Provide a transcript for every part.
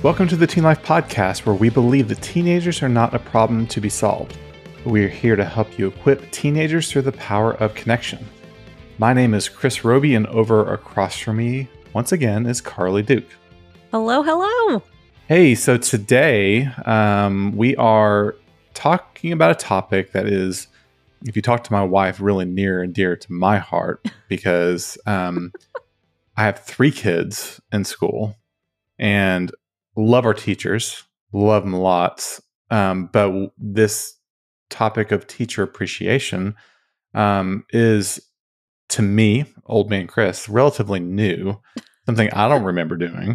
Welcome to the Teen Life Podcast, where we believe that teenagers are not a problem to be solved. We are here to help you equip teenagers through the power of connection. My name is Chris Roby, and over across from me, once again, is Carly Duke. Hello, hello. Hey, so today we are talking about a topic that is, if you talk to my wife, really near and dear to my heart, because I have 3 kids in school and love our teachers, love them lots. But this topic of teacher appreciation is, to me, old man Chris, relatively new, something I don't remember doing.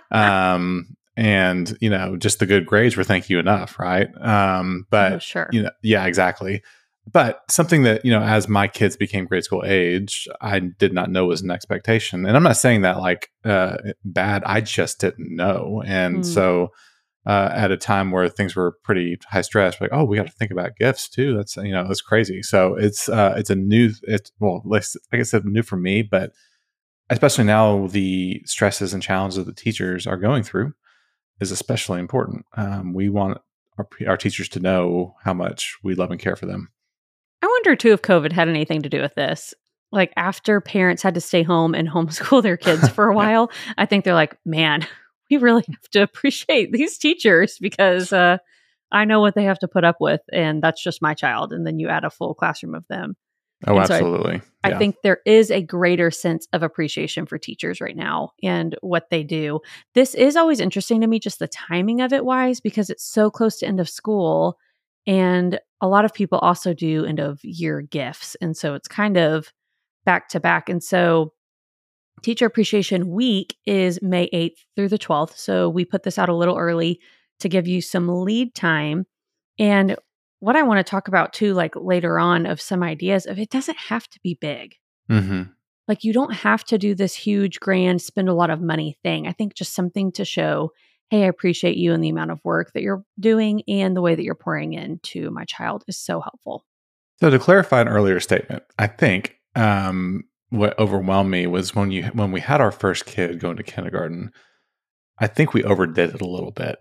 And, you know, just the good grades were thank you enough, right? But, sure. you know, yeah, exactly. But something that, you know, as my kids became grade school age, I did not know was an expectation. And I'm not saying that like bad, I just didn't know. And so at a time where things were pretty high stress, like, oh, we got to think about gifts too. That's, you know, that's crazy. So it's a new, like I said, new for me, but especially now the stresses and challenges that the teachers are going through is especially important. We want our teachers to know how much we love and care for them. I wonder too if COVID had anything to do with this. Like after parents had to stay home and homeschool their kids for a while, I think they're like, man, we really have to appreciate these teachers because I know what they have to put up with, and that's just my child. And then you add a full classroom of them. Oh, and absolutely. So I think there is a greater sense of appreciation for teachers right now and what they do. This is always interesting to me, just the timing of it wise, because it's so close to end of school. And a lot of people also do end of year gifts. And so it's kind of back to back. And so Teacher Appreciation Week is May 8th through the 12th. So we put this out a little early to give you some lead time. And what I want to talk about too, like later on, of some ideas of it doesn't have to be big. Mm-hmm. Like you don't have to do this huge, grand, spend a lot of money thing. I think just something to show, hey, I appreciate you and the amount of work that you're doing and the way that you're pouring into my child is so helpful. So to clarify an earlier statement, I think what overwhelmed me was when we had our first kid going to kindergarten, I think we overdid it a little bit.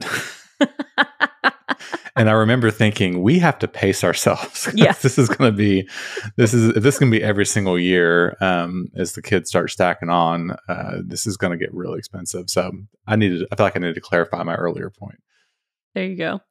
And I remember thinking, we have to pace ourselves. Yeah. This is going to be every single year as the kids start stacking on. This is going to get really expensive. So I feel like I needed to clarify my earlier point. There you go.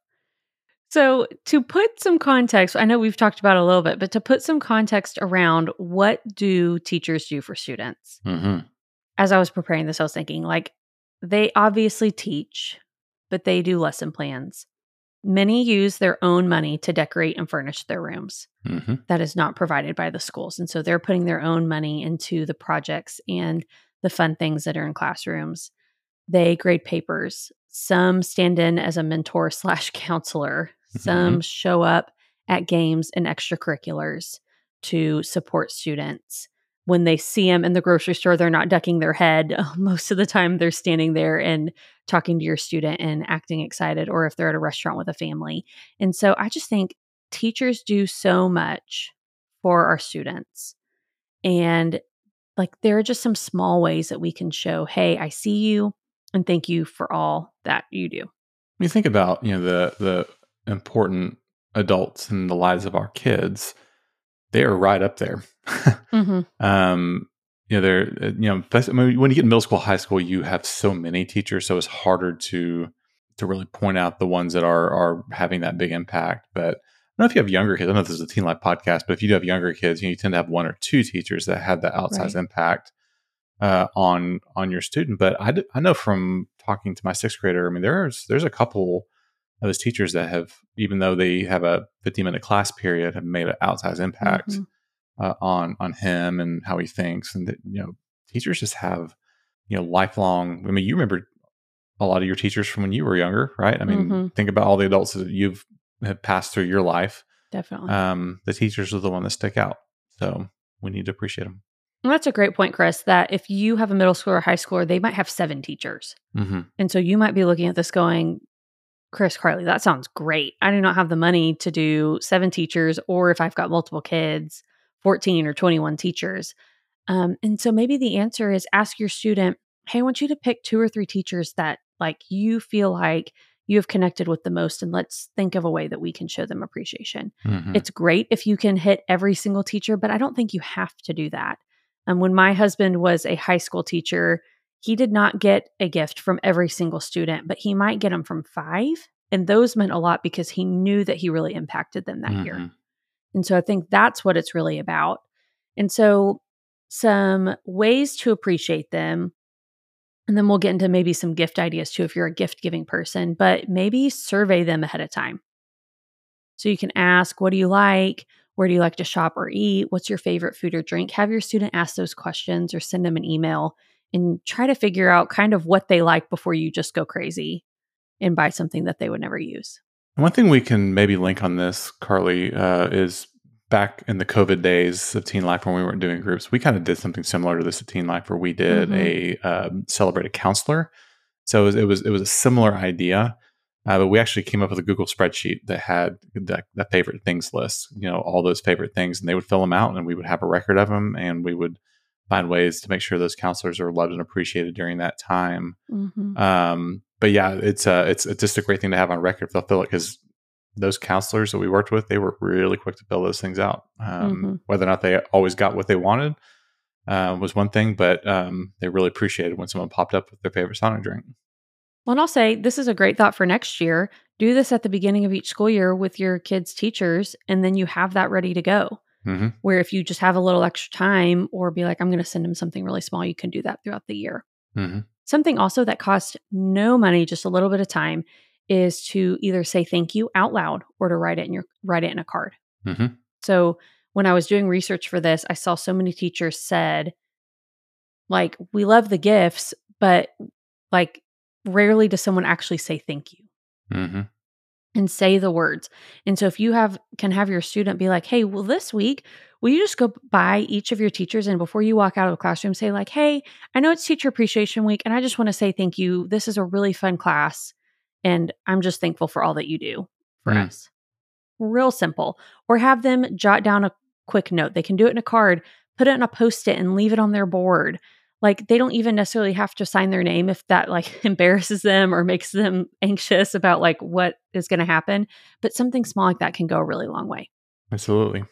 So to put some context, I know we've talked about it a little bit, but to put some context around what do teachers do for students? Mm-hmm. As I was preparing this, I was thinking like they obviously teach, but they do lesson plans. Many use their own money to decorate and furnish their rooms. Mm-hmm. That is not provided by the schools. And so they're putting their own money into the projects and the fun things that are in classrooms. They grade papers. Some stand in as a mentor / counselor. Some show up at games and extracurriculars to support students. When they see them in the grocery store, they're not ducking their head. Most of the time, they're standing there and talking to your student and acting excited, or if they're at a restaurant with a family. And so I just think teachers do so much for our students. And like there are just some small ways that we can show, hey, I see you and thank you for all that you do. When you think about, you know, the important adults in the lives of our kids, they are right up there. Mm-hmm. You know, they're, you know, when you get in middle school, high school, you have so many teachers, so it's harder to really point out the ones that are having that big impact. But I don't know if you have younger kids. I don't know if this is a Teen Life podcast, but if you do have younger kids, you tend to have 1 or 2 teachers that have that outsized impact on your student. But I know from talking to my 6th grader, I mean, there's a couple of those teachers that have, even though they have a 15-minute class period, have made an outsized impact on him and how he thinks. And that, you know, teachers just have, you know, lifelong. I mean, you remember a lot of your teachers from when you were younger, right? I mean, think about all the adults that have passed through your life. Definitely. The teachers are the one that stick out. So we need to appreciate them. Well, that's a great point, Chris, that if you have a middle schooler or high schooler, they might have 7 teachers. Mm-hmm. And so you might be looking at this going, Chris, Carly, that sounds great. I do not have the money to do 7 teachers, or if I've got multiple kids, 14 or 21 teachers. And so maybe the answer is ask your student, hey, I want you to pick 2 or 3 teachers that like you feel like you have connected with the most, and let's think of a way that we can show them appreciation. Mm-hmm. It's great if you can hit every single teacher, but I don't think you have to do that. When my husband was a high school teacher, he did not get a gift from every single student, but he might get them from 5. And those meant a lot because he knew that he really impacted them that year. And so I think that's what it's really about. And so some ways to appreciate them, and then we'll get into maybe some gift ideas too if you're a gift giving person, but maybe survey them ahead of time. So you can ask, what do you like? Where do you like to shop or eat? What's your favorite food or drink? Have your student ask those questions or send them an email and try to figure out kind of what they like before you just go crazy and buy something that they would never use. One thing we can maybe link on this, Carly, is back in the COVID days of Teen Life when we weren't doing groups, we kind of did something similar to this at Teen Life where we did a celebrate a counselor. So it was a similar idea, but we actually came up with a Google spreadsheet that had the favorite things list, all those favorite things, and they would fill them out and we would have a record of them, and we would find ways to make sure those counselors are loved and appreciated during that time. But yeah, it's just a great thing to have on record. They'll fill it because those counselors that we worked with, they were really quick to fill those things out. Whether or not they always got what they wanted was one thing, but they really appreciated when someone popped up with their favorite Sonic drink. Well, and I'll say this is a great thought for next year. Do this at the beginning of each school year with your kids' teachers, and then you have that ready to go. Where if you just have a little extra time or be like, I'm going to send them something really small, you can do that throughout the year. Something also that costs no money, just a little bit of time, is to either say thank you out loud or to write it in a card. So when I was doing research for this, I saw so many teachers said, like, we love the gifts, but like rarely does someone actually say thank you and say the words. And so if you can have your student be like, hey, well, this week, will you just go by each of your teachers and before you walk out of the classroom, say like, hey, I know it's Teacher Appreciation Week, and I just want to say thank you. This is a really fun class, and I'm just thankful for all that you do for us. Real simple. Or have them jot down a quick note. They can do it in a card, put it in a Post-it and leave it on their board. Like, they don't even necessarily have to sign their name if that like embarrasses them or makes them anxious about like what is going to happen. But something small like that can go a really long way. Absolutely.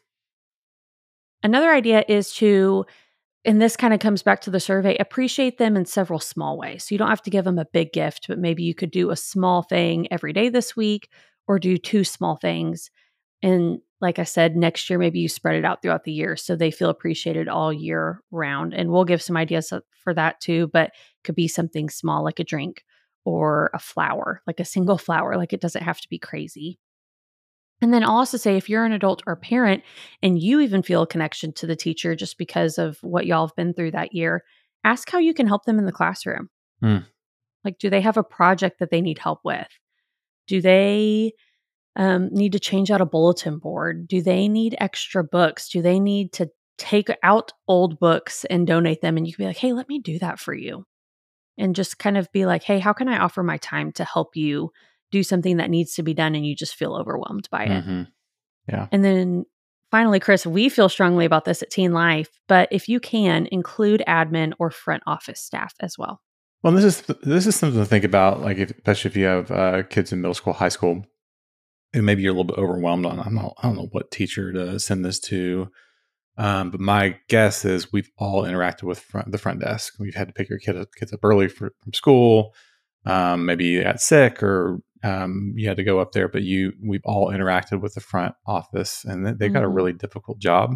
Another idea is to, and this kind of comes back to the survey, appreciate them in several small ways. So you don't have to give them a big gift, but maybe you could do a small thing every day this week or do 2 small things. And like I said, next year, maybe you spread it out throughout the year so they feel appreciated all year round. And we'll give some ideas for that too, but it could be something small like a drink or a flower, like a single flower. Like, it doesn't have to be crazy. And then I'll also say, if you're an adult or parent and you even feel a connection to the teacher just because of what y'all have been through that year, ask how you can help them in the classroom. Like, do they have a project that they need help with? Do they need to change out a bulletin board? Do they need extra books? Do they need to take out old books and donate them? And you can be like, hey, let me do that for you. And just kind of be like, hey, how can I offer my time to help you do something that needs to be done and you just feel overwhelmed by it? Yeah. And then finally, Chris, we feel strongly about this at Teen Life, but if you can, include admin or front office staff as well. Well, this is something to think about, like especially if you have kids in middle school, high school, and maybe you're a little bit overwhelmed on. I don't know what teacher to send this to, but my guess is we've all interacted with the front desk. We've had to pick your kids up early from school. Maybe you got sick or you had to go up there, but we've all interacted with the front office, and they've got a really difficult job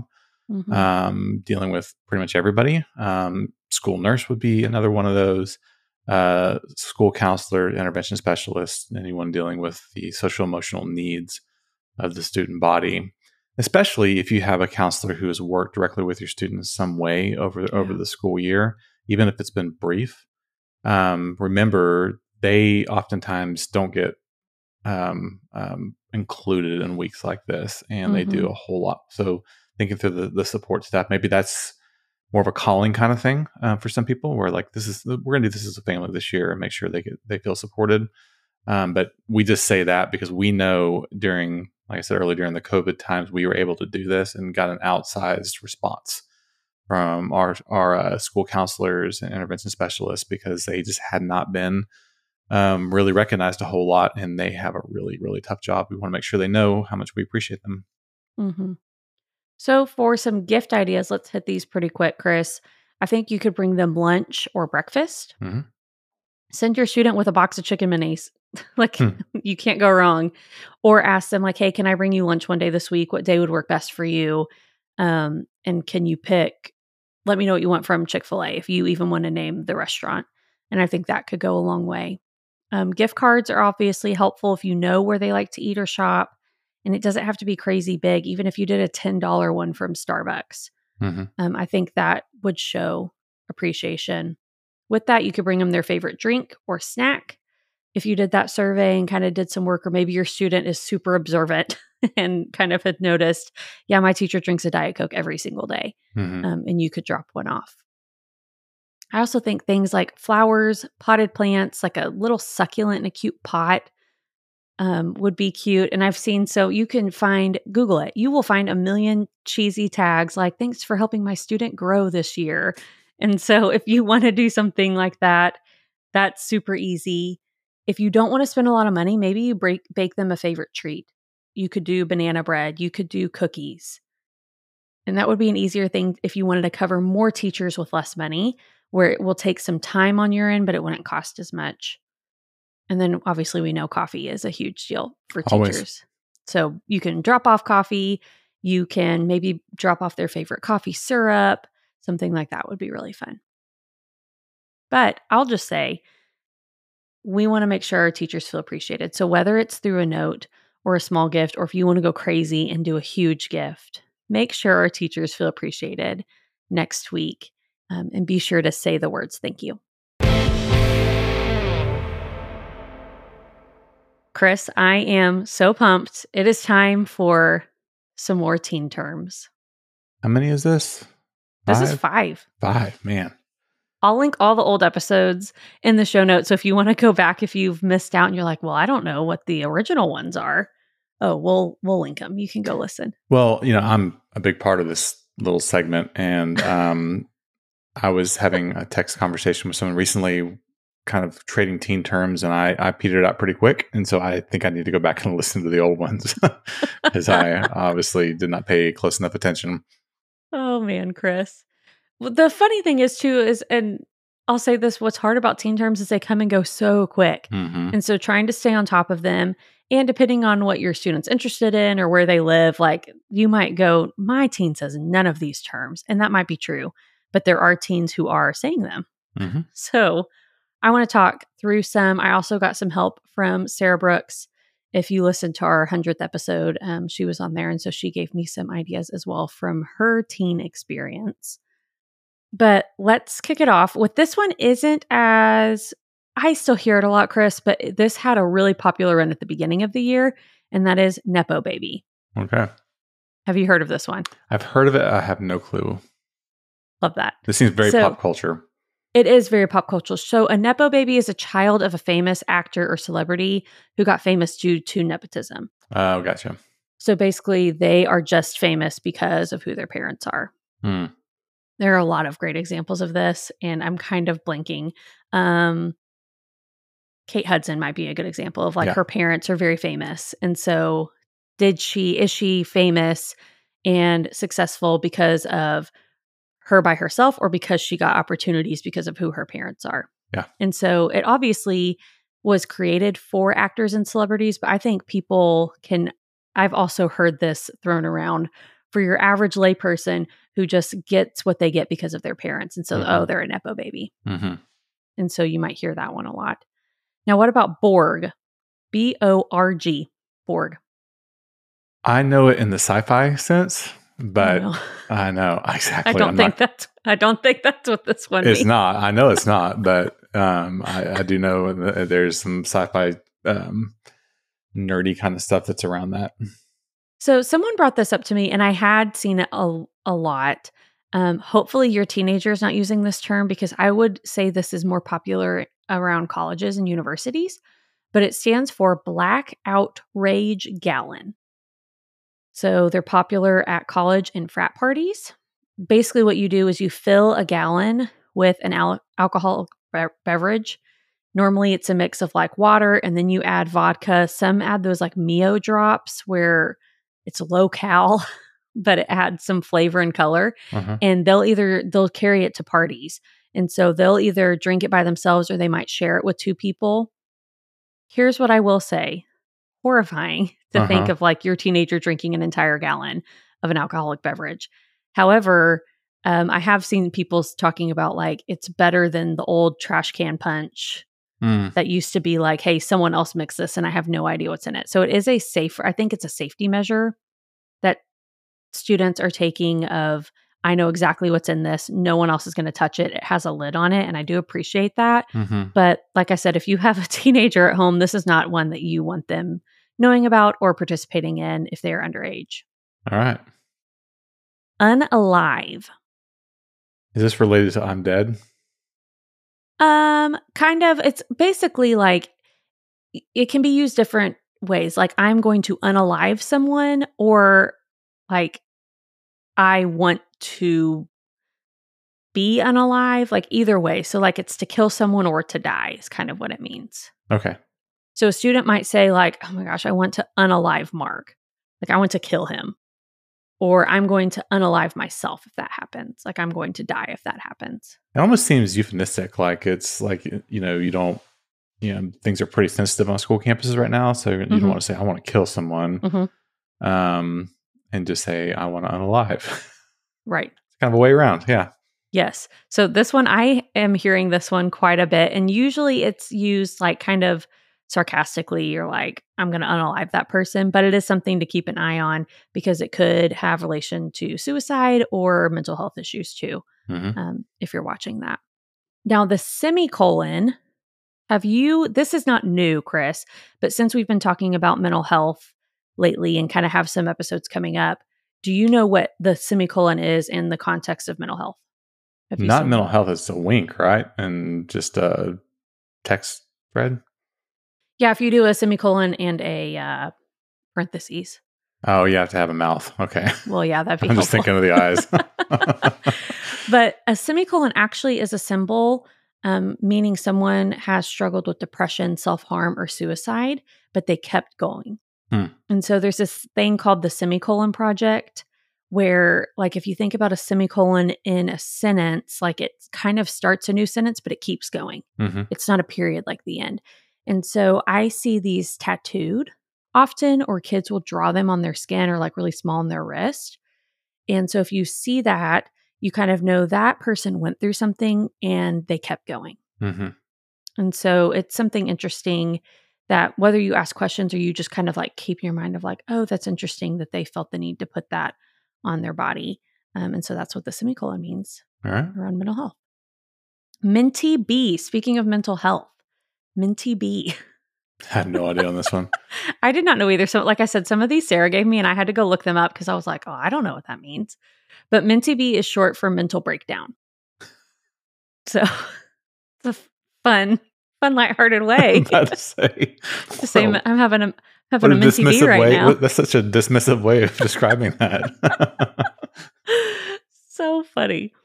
dealing with pretty much everybody. School nurse would be another one of those. School counselor, intervention specialist, anyone dealing with the social emotional needs of the student body, especially if you have a counselor who has worked directly with your students some way over the school year, even if it's been brief. Remember, they oftentimes don't get included in weeks like this, and they do a whole lot. So thinking through the support staff, maybe that's more of a calling kind of thing for some people, where like we're gonna do this as a family this year and make sure they feel supported. But we just say that because we know during, like I said earlier, during the COVID times, we were able to do this and got an outsized response from our school counselors and intervention specialists because they just had not been really recognized a whole lot, and they have a really, really tough job. We want to make sure they know how much we appreciate them. Mm-hmm. So for some gift ideas, let's hit these pretty quick, Chris. I think you could bring them lunch or breakfast. Mm-hmm. Send your student with a box of chicken minis. Like, Hmm. you can't go wrong. Or ask them, like, hey, can I bring you lunch one day this week? What day would work best for you? And can you let me know what you want from Chick-fil-A, if you even want to name the restaurant. And I think that could go a long way. Gift cards are obviously helpful if you know where they like to eat or shop. And it doesn't have to be crazy big, even if you did a $10 one from Starbucks. Mm-hmm. I think that would show appreciation. With that, you could bring them their favorite drink or snack. If you did that survey and kind of did some work, or maybe your student is super observant and kind of had noticed, yeah, my teacher drinks a Diet Coke every single day, Mm-hmm. and you could drop one off. I also think things like flowers, potted plants, like a little succulent in a cute pot, would be cute. And I've seen, so you can Google it. You will find a million cheesy tags like, thanks for helping my student grow this year. And so if you want to do something like that, that's super easy. If you don't want to spend a lot of money, maybe you bake them a favorite treat. You could do banana bread. You could do cookies. And that would be an easier thing if you wanted to cover more teachers with less money, where it will take some time on your end, but it wouldn't cost as much. And then obviously we know coffee is a huge deal for Always. teachers. So you can drop off coffee. You can maybe drop off their favorite coffee syrup. Something like that would be really fun. But I'll just say, we want to make sure our teachers feel appreciated. So whether it's through a note or a small gift, or if you want to go crazy and do a huge gift, make sure our teachers feel appreciated next week. And be sure to say the words, thank you. Chris, I am so pumped. It is time for some more teen terms. How many is this? This is 5. 5, man. I'll link all the old episodes in the show notes. So if you want to go back, if you've missed out and you're like, well, I don't know what the original ones are. Oh, we'll link them. You can go listen. Well, I'm a big part of this little segment, and I was having a text conversation with someone recently, kind of trading teen terms, and I petered out pretty quick. And so I think I need to go back and listen to the old ones, because I obviously did not pay close enough attention. Oh man, Chris. Well, the funny thing is too, and I'll say this, what's hard about teen terms is they come and go so quick. Mm-hmm. And so trying to stay on top of them, and depending on what your student's interested in or where they live, like you might go, my teen says none of these terms. And that might be true, but there are teens who are saying them. Mm-hmm. So I want to talk through some. I also got some help from Sarah Brooks. If you listened to our 100th episode, she was on there. And so she gave me some ideas as well from her teen experience. But let's kick it off with this one. I still hear it a lot, Chris, but this had a really popular run at the beginning of the year, and that is Nepo Baby. Okay. Have you heard of this one? I've heard of it. I have no clue. Love that. This seems very pop culture. It is very pop culture. So a Nepo baby is a child of a famous actor or celebrity who got famous due to nepotism. Oh, gotcha. So basically, they are just famous because of who their parents are. Hmm. There are a lot of great examples of this, and I'm kind of blanking. Kate Hudson might be a good example of her parents are very famous. And so is she famous and successful because of her by herself, or because she got opportunities because of who her parents are? Yeah. And so it obviously was created for actors and celebrities, but I think I've also heard this thrown around for your average layperson who just gets what they get because of their parents. And so, they're a Nepo baby. Mm-hmm. And so you might hear that one a lot. Now, what about Borg? B-O-R-G, Borg. I know it in the sci-fi sense, but I know exactly. I don't think that's what this one means. It's not. I know it's not, but I do know there's some sci-fi nerdy kind of stuff that's around that. So someone brought this up to me, and I had seen it a lot. Hopefully your teenager is not using this term, because I would say this is more popular around colleges and universities, but it stands for Black Outrage Gallon. So they're popular at college and frat parties. Basically what you do is you fill a gallon with an alcoholic beverage, Normally it's a mix of like water and then you add vodka. Some add those like Mio drops where it's low cal, but it adds some flavor and color. Uh-huh. And they'll carry it to parties. And so they'll either drink it by themselves or they might share it with 2 people. Here's what I will say. Horrifying to think of like your teenager drinking an entire gallon of an alcoholic beverage. However, I have seen people talking about like it's better than the old trash can punch that used to be like, hey, someone else mixed this and I have no idea what's in it. So it is I think it's a safety measure that students are taking of, I know exactly what's in this. No one else is going to touch it. It has a lid on it. And I do appreciate that. But like I said, if you have a teenager at home, this is not one that you want them knowing about or participating in if they are underage. All right. Unalive. Is this related to I'm dead? Kind of. It's basically like it can be used different ways. Like I'm going to unalive someone, or like I want to be unalive, like either way. So like it's to kill someone or to die is kind of what it means. Okay. So a student might say like, oh my gosh, I want to unalive Mark. Like I want to kill him. Or I'm going to unalive myself if that happens. Like I'm going to die if that happens. It almost seems euphemistic. Like it's like, you don't, things are pretty sensitive on school campuses right now. So you don't want to say, I want to kill someone. And just say, I want to unalive. Right. It's kind of a way around. Yeah. Yes. So this one, I am hearing this one quite a bit. And usually it's used like kind of sarcastically. You're like, I'm going to unalive that person. But it is something to keep an eye on because it could have relation to suicide or mental health issues too, if you're watching that. Now, the semicolon, this is not new, Chris, but since we've been talking about mental health lately and kind of have some episodes coming up, do you know what the semicolon is in the context of mental health? Not mental health, it's a wink, right? And just a text thread? Yeah, if you do a semicolon and a parentheses. Oh, you have to have a mouth. Okay. Well, yeah, that'd be I'm helpful. just thinking of the eyes. But a semicolon actually is a symbol meaning someone has struggled with depression, self-harm, or suicide, but they kept going. And so there's this thing called the Semicolon Project where, like, if you think about a semicolon in a sentence, like it kind of starts a new sentence, but it keeps going. It's not a period like the end. And so I see these tattooed often, or kids will draw them on their skin or like really small on their wrist. And so if you see that, you kind of know that person went through something and they kept going. And so it's something interesting that whether you ask questions or you just kind of like keep your mind of like, oh, that's interesting that they felt the need to put that on their body. And so that's what the semicolon means around mental health. Minty B, speaking of mental health, Minty B. I had no idea on this one. I did not know either. So like I said, some of these Sarah gave me and I had to go look them up because I was like, oh, I don't know what that means. But Minty B is short for mental breakdown. So it's a fun, lighthearted way. I'm about to say, I'm having a Minty B right now. That's such a dismissive way of describing that. So funny.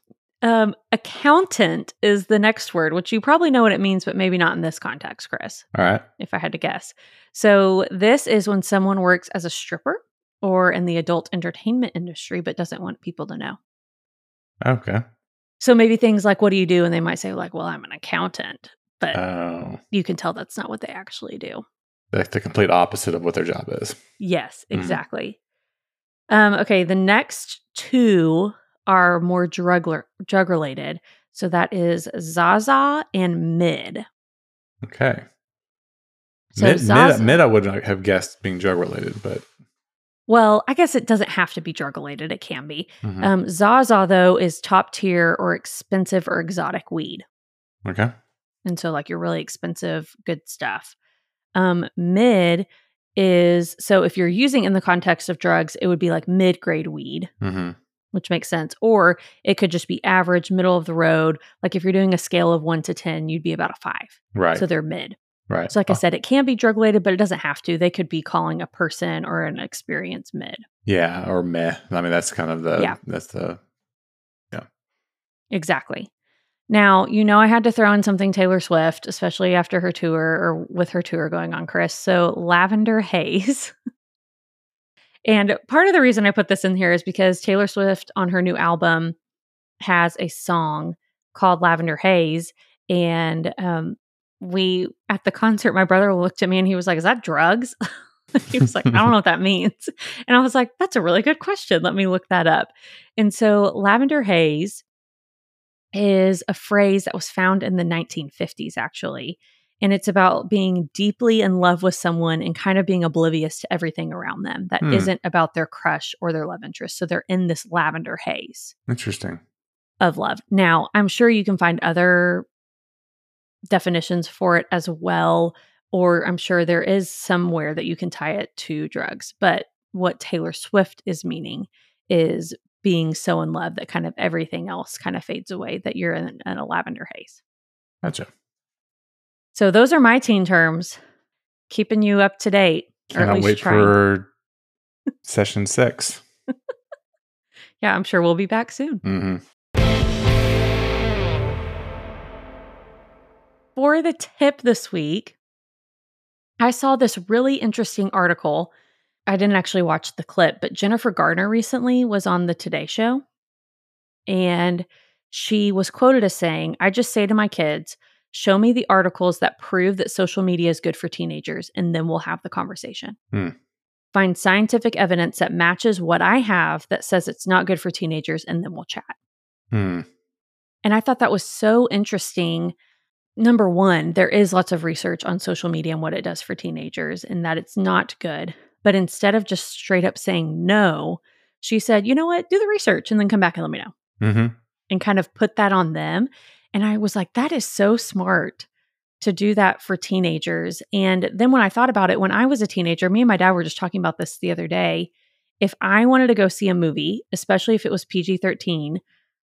Accountant is the next word, which you probably know what it means, but maybe not in this context, Chris. All right. If I had to guess. So this is when someone works as a stripper or in the adult entertainment industry, but doesn't want people to know. Okay. So maybe things like, what do you do? And they might say like, well, I'm an accountant, but you can tell that's not what they actually do. Like the complete opposite of what their job is. Yes, exactly. Okay. The next two are more drug related. So that is Zaza and Mid. Okay. So mid I would not have guessed being drug related, but. Well, I guess it doesn't have to be drug related. It can be. Zaza, though, is top tier or expensive or exotic weed. Okay. And so like your really expensive, good stuff. Mid is, so if you're using in the context of drugs, it would be like mid-grade weed. Which makes sense. Or it could just be average, middle of the road. Like if you're doing a scale of 1 to 10, you'd be about a 5. Right. So they're mid. Right. So like I said, it can be drug related, but it doesn't have to. They could be calling a person or an experience mid. Yeah. Or meh. I mean, that's kind of the, yeah. That's the, Exactly. Now, I had to throw in something Taylor Swift, especially after her tour or with her tour going on, Chris. So Lavender Haze. And part of the reason I put this in here is because Taylor Swift on her new album has a song called Lavender Haze. And we, at the concert, my brother looked at me and he was like, "Is that drugs?" He was like, "I don't know what that means." And I was like, "That's a really good question. Let me look that up." And so Lavender Haze is a phrase that was found in the 1950s, actually. And it's about being deeply in love with someone and kind of being oblivious to everything around them that isn't about their crush or their love interest. So they're in this lavender haze. Interesting. Of love. Now, I'm sure you can find other definitions for it as well, or I'm sure there is somewhere that you can tie it to drugs. But what Taylor Swift is meaning is being so in love that kind of everything else kind of fades away, that you're in a lavender haze. Gotcha. So those are my teen terms, keeping you up to date. Cannot wait for session 6. Yeah, I'm sure we'll be back soon. Mm-hmm. For the tip this week, I saw this really interesting article. I didn't actually watch the clip, but Jennifer Garner recently was on the Today Show. And she was quoted as saying, "I just say to my kids, show me the articles that prove that social media is good for teenagers, and then we'll have the conversation. Find scientific evidence that matches what I have that says it's not good for teenagers, and then we'll chat." And I thought that was so interesting. Number one, there is lots of research on social media and what it does for teenagers and that it's not good. But instead of just straight up saying no, she said, "You know what? Do the research and then come back and let me know." And kind of put that on them. And I was like, that is so smart to do that for teenagers. And then when I thought about it, when I was a teenager, me and my dad were just talking about this the other day. If I wanted to go see a movie, especially if it was PG-13,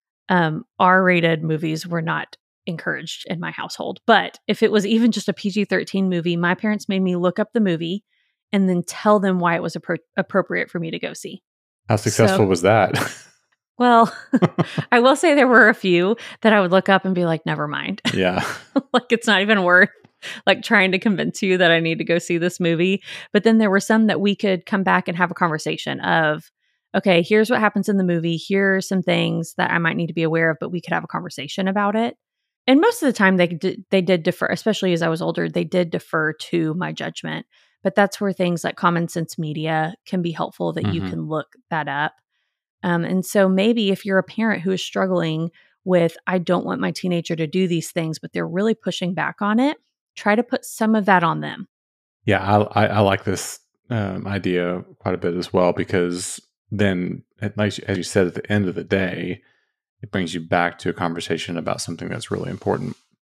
R-rated movies were not encouraged in my household. But if it was even just a PG-13 movie, my parents made me look up the movie and then tell them why it was appropriate for me to go see. How successful was that? Well, I will say there were a few that I would look up and be like, never mind. Yeah. Like, it's not even worth like trying to convince you that I need to go see this movie. But then there were some that we could come back and have a conversation of, okay, here's what happens in the movie. Here are some things that I might need to be aware of, but we could have a conversation about it. And most of the time they did defer, especially as I was older, they did defer to my judgment. But that's where things like Common Sense Media can be helpful, that you can look that up. And so maybe if you're a parent who is struggling with, I don't want my teenager to do these things, but they're really pushing back on it, try to put some of that on them. Yeah, I like this idea quite a bit as well, because then, like as you said, at the end of the day, it brings you back to a conversation about something that's really important.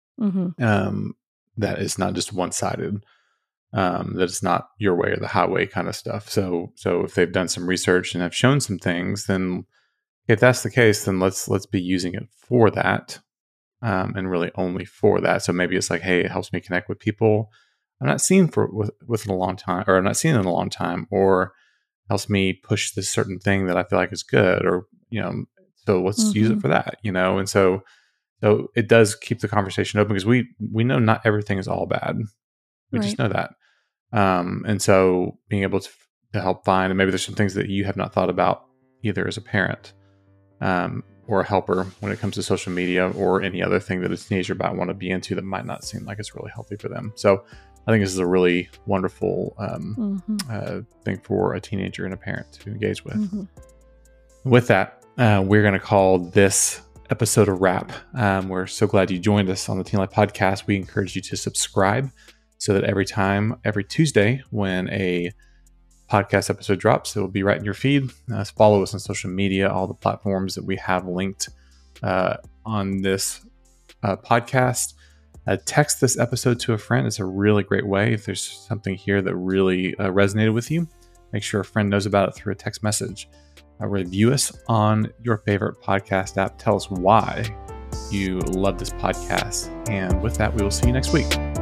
That is not just one-sided. That it's not your way or the highway kind of stuff. So if they've done some research and have shown some things, then if that's the case, then let's be using it for that, and really only for that. So maybe it's like, hey, it helps me connect with people I'm not seeing with in a long time, or I'm not seeing in a long time, or helps me push this certain thing that I feel like is good, or so let's use it for that, And so it does keep the conversation open, because we know not everything is all bad. We just know that. And so being able to help find, and maybe there's some things that you have not thought about either as a parent, or a helper when it comes to social media or any other thing that a teenager might want to be into that might not seem like it's really healthy for them. So I think this is a really wonderful thing for a teenager and a parent to engage with. With that, we're going to call this episode a wrap. We're so glad you joined us on the Teen Life Podcast. We encourage you to subscribe so that every Tuesday when a podcast episode drops, it will be right in your feed. Follow us on social media, all the platforms that we have linked on this podcast. Text this episode to a friend. It's a really great way. If there's something here that really resonated with you, make sure a friend knows about it through a text message. Review us on your favorite podcast app. Tell us why you love this podcast. And with that, we will see you next week.